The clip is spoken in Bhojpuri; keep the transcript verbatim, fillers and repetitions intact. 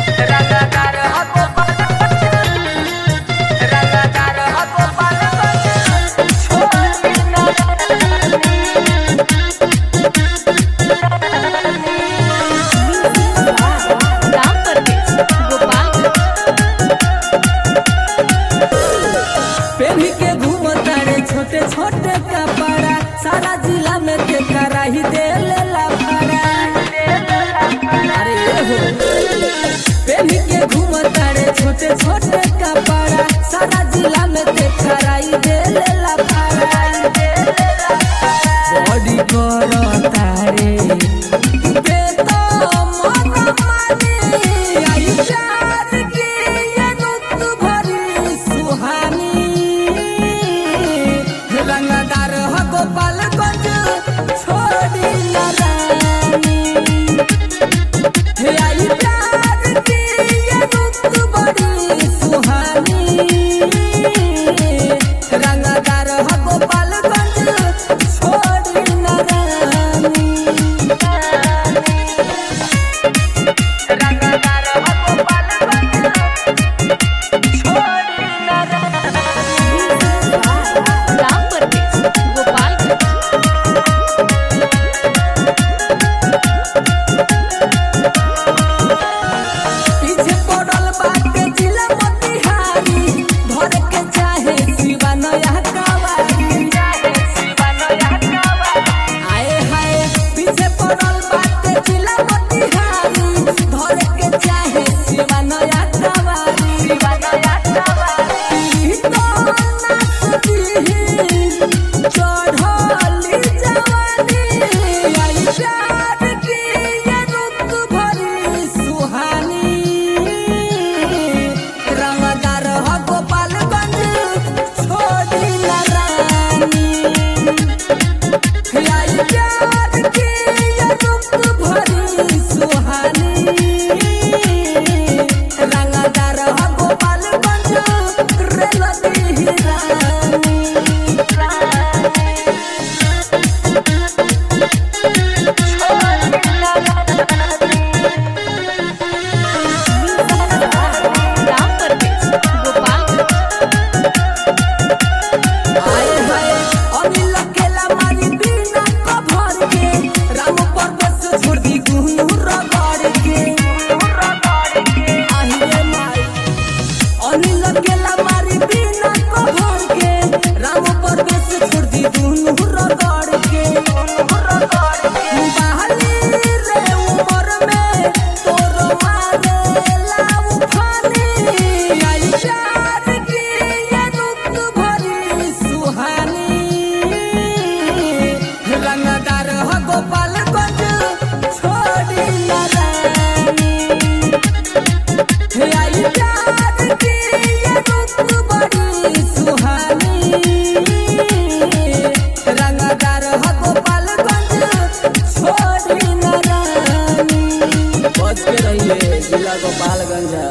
रंगदार हको रंगदार हको छोड़ी ना राम परवेश गोपाल पेन्ही के घूमता रे छोटे छोटे कपड़ा सारा जिला में के कराही दे लेला भाड़ा। अरे हो पेन्ही के घूमता रे छोटे छोटे कपड़ा सारा जिला में के कराही दे लेला भाड़ा। बॉडी करता रे बेटा मन माने आई प्यार के ये रुत भरी सुहानी रंगदार हो गोपालगंज छोड़ी ना रानी आई प्यार के ये रुत भरी सुहानी रंगदार हो गोपालगंज छोड़ी ना रानी रंगदार हको छोड़ी ना राम परवेश गोपाल पीछे पड़ल बाटे जिला मोतिहारी धर के चाहे शिवा नया कवारी आए हाय पीछे पड़ल बाटे जिला मोतिहारी धर के चाहे शिवा नया कवारी ई तो नाचती चढ़ली जवानी आई प्यार की ये रुत भरी सुहानी रंगदार हो गोपालगंज छोड़ी ना रानी आई प्यार की ये रुत भरी सुहानी रंगदार हो गोपालगंज रेलती रानी राम परवेश गोपाल आए हाय अनिल केला मारी बिना कभर के राम परवेश छोड़ दी गुहू रगड़ के आहिए माई अनिल केला मारी बिना कभर के राम परवेश छोड़ दी गुहू रगड़ के बहाली रे उमर में तोर मारे लाऊ फानी आई प्यार की ये रुत भरी सुहानी रंगदार हो गोपालगंज छोड़ी ना रानी आई प्यार की ये रुत भरी सुहानी रंगदार हो गोपालगंज छोड़ी ना रानी बच के रहिए जिला गोपालगंज।